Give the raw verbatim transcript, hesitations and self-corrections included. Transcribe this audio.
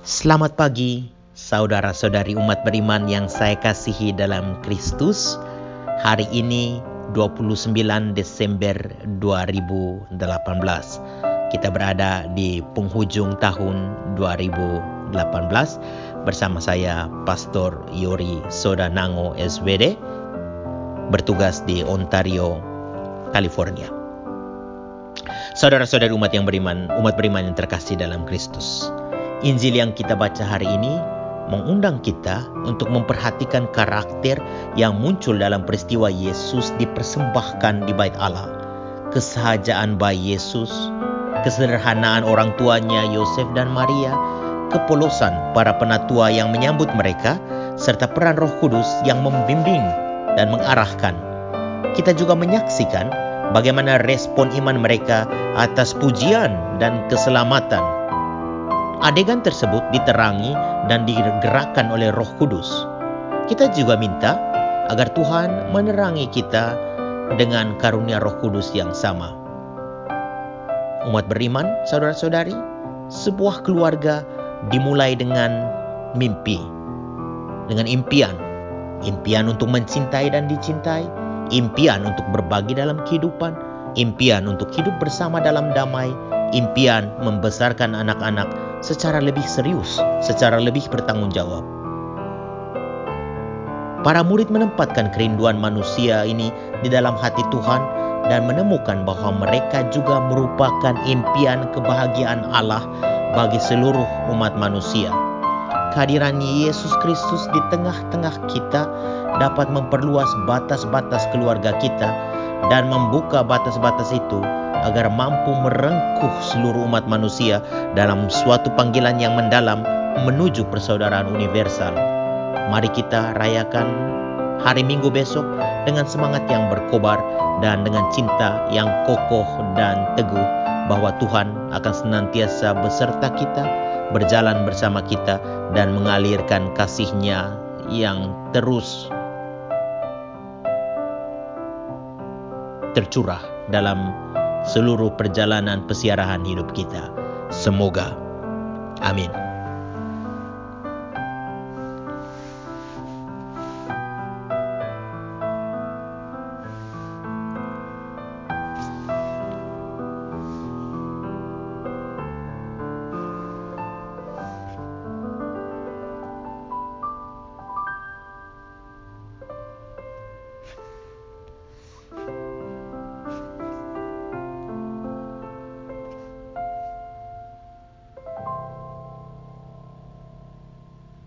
Selamat pagi, saudara-saudari umat beriman yang saya kasihi dalam Kristus. Hari ini dua puluh sembilan Desember dua ribu delapan belas. Kita berada di penghujung tahun dua ribu delapan belas bersama saya Pastor Yori Soda Nango S W D, bertugas di Ontario, California. Saudara-saudari umat yang beriman, umat beriman yang terkasih dalam Kristus. Injil yang kita baca hari ini mengundang kita untuk memperhatikan karakter yang muncul dalam peristiwa Yesus dipersembahkan di Bait Allah. Kesahajaan bayi Yesus, kesederhanaan orang tuanya Yosef dan Maria, kepolosan para penatua yang menyambut mereka, serta peran Roh Kudus yang membimbing dan mengarahkan. Kita juga menyaksikan bagaimana respon iman mereka atas pujian dan keselamatan. Adegan tersebut diterangi dan digerakkan oleh Roh Kudus. Kita juga minta agar Tuhan menerangi kita dengan karunia Roh Kudus yang sama. Umat beriman, saudara-saudari, sebuah keluarga dimulai dengan mimpi, dengan impian. Impian untuk mencintai dan dicintai, impian untuk berbagi dalam kehidupan, impian untuk hidup bersama dalam damai, impian membesarkan anak-anak secara lebih serius, secara lebih bertanggung jawab. Para murid menempatkan kerinduan manusia ini di dalam hati Tuhan dan menemukan bahwa mereka juga merupakan impian kebahagiaan Allah bagi seluruh umat manusia. Kehadiran Yesus Kristus di tengah-tengah kita dapat memperluas batas-batas keluarga kita dan membuka batas-batas itu agar mampu merengkuh seluruh umat manusia dalam suatu panggilan yang mendalam menuju persaudaraan universal. Mari kita rayakan hari Minggu besok dengan semangat yang berkobar dan dengan cinta yang kokoh dan teguh bahwa Tuhan akan senantiasa beserta kita, berjalan bersama kita dan mengalirkan kasih-Nya yang terus tercurah dalam seluruh perjalanan pesiarahan hidup kita. Semoga. Amin.